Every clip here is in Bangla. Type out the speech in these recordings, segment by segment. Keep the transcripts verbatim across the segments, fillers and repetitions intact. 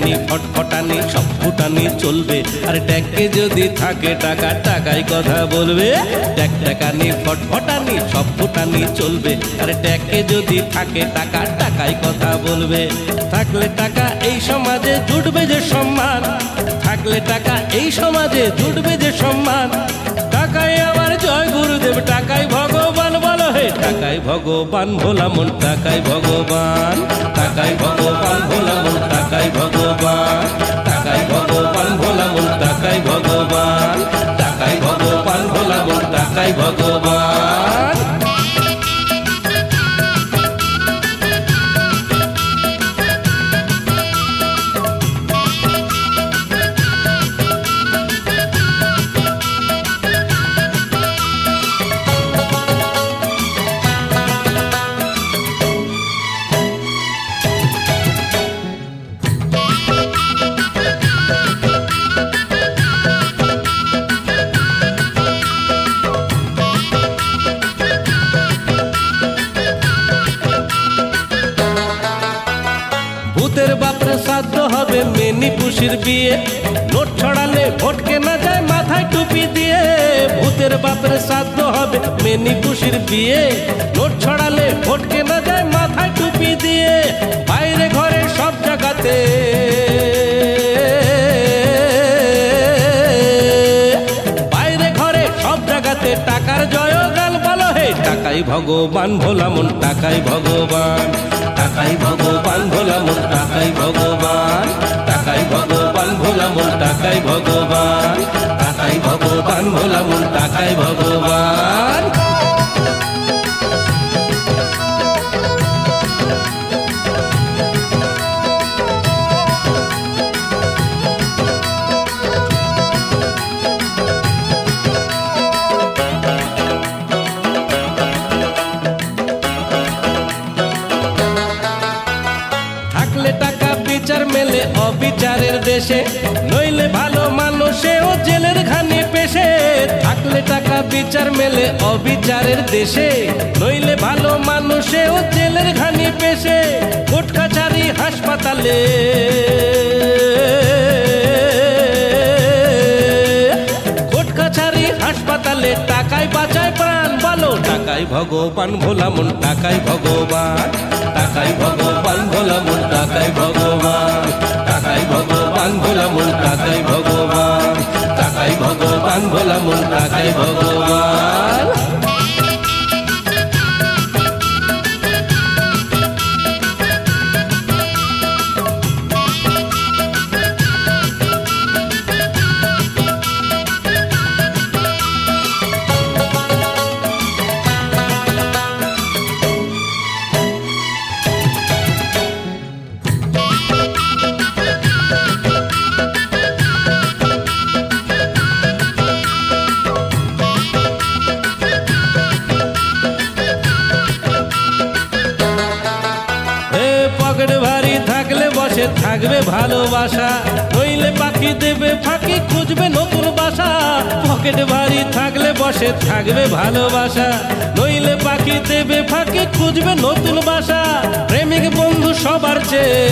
ট্যাকটাকানি ফটফটানি সব ফুটানি চলবে, আর ট্যাকে যদি থাকে টাকা টাকাই কথা বলবে। ট্যাকটাকানি ফটফটানি সব ফুটানি চলবে, আর ট্যাকে যদি থাকে টাকা টাকাই কথা বলবে। থাকলে টাকা এই সমাজে জুটবে যে সম্মান, থাকলে টাকা এই সমাজে জুটবে যে সম্মান। টাকাই আমার জয় গুরুদেব, টাকাই ভগবান, বলো হে টাকাই ভগবান ভোলা মন, টাকাই ভগবান, টাকাই ভগবান ভোলা মন, টাকাই ভগবান, টাকাই ভগবান ভোলা মন, টাকাই ভগবান, টাকাই ভগবান ভোলা মন, টাকাই ভগবান। ভূতের বাপরে শ্রাদ্ধ হবে মেনি পুষির বিয়ে, নোট ছড়ালে ভোট কেনা যায় মাথায় টুপি দিয়ে। ভূতের বাপরে শ্রাদ্ধ হবে মেনি পুষির বিয়ে, নোট ছড়ালে ভোট কেনা যায় মাথায় টুপি দিয়ে। বাইরে ঘরে সব জায়গাতে বাইরে ঘরে সব জায়গাতে টাকার জয়গান, বলো হে টাকাই ভগবান ভোলা মন, টাকাই ভগবান, টাকাই ভগবান ভোলা মন, টাকাই ভগবান, টাকাই ভগবান ভোলা মন, টাকাই ভগবান, টাকাই ভগবান ভোলা মন, টাকাই ভগবান। টাকা বিচার মেলে অবিচারের দেশে, নইলে ভালো মানুষেও জেলের ঘানি পেশে। থাকলে টাকা বিচার মেলে অবিচারের দেশে, নইলে ভালো মানুষেও জেলের ঘানি পেশে। কোর্ট কাছারি হাসপাতালে কোর্ট কাছারি হাসপাতালে টাকাই বাঁচায় প্রাণ, বলো টাকাই ভগবান ভোলা মন, টাকাই ভগবান, টাকাই ভগবান ভোলা মন, টাকাই ভগবান, টাকাই ভগবান ভোলা মন, টাকাই ভগবান, টাকাই ভগবান ভোলা মন, টাকাই ভগবান। পকেট ভারী থাকলে বসে থাকবে ভালোবাসা, নইলে পাখি দেবে ফাঁকি খুঁজবে নতুন বাসা। পকেট ভারী থাকলে বসে থাকবে ভালোবাসা, নইলে পাখি দেবে ফাঁকি খুঁজবে নতুন বাসা। প্রেমিক বন্ধু সবার চেয়ে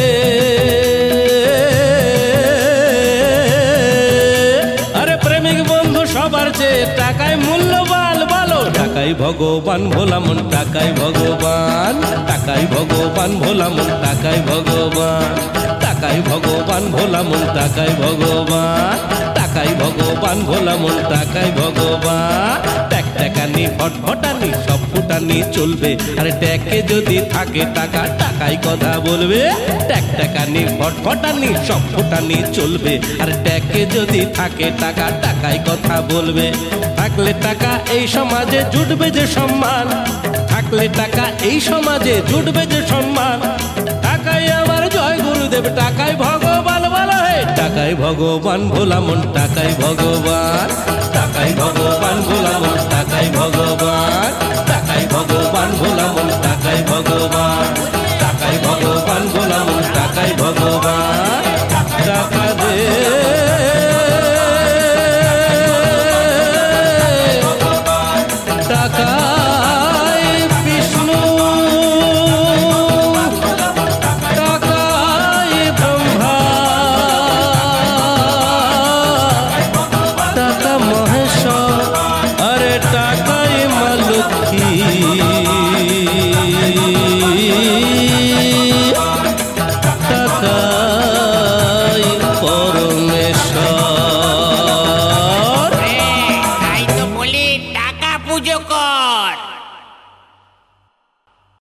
আরে প্রেমিক বন্ধু সবার চেয়ে টাকায় মূল্যবান, বলো টাকাই ভগবান ভোলা মন, টাকাই ভগবান, টাকাই ভগবান ভোলা মন, টাকাই ভগবান, টাকাই ভগবান ভোলা মন, টাকাই ভগবান, টাকাই ভগবান ভোলা মন, টাকাই ভগবান। ট্যাকটাকানি ফটফটানি সব ফুটানি চলবে, আরে ট্যাকে যদি থাকে টাকা টাকাই কথা বলবে। ট্যাকটাকানি ফটফটানি সব ফুটানি চলবে, আর ট্যাকে যদি থাকে টাকা টাকাই কথা বলবে। থাকলে টাকা এই সমাজে জুটবে যে সম্মান, থাকলে টাকা এই সমাজে জুটবে যে সম্মান। টাকাই আমার জয় গুরুদেব, টাকাই ভগবান, বলো হে টাকাই ভগবান ভোলা মন, টাকাই ভগবান, টাকাই ভগবান ভোলা মন, টাকাই ভগবান।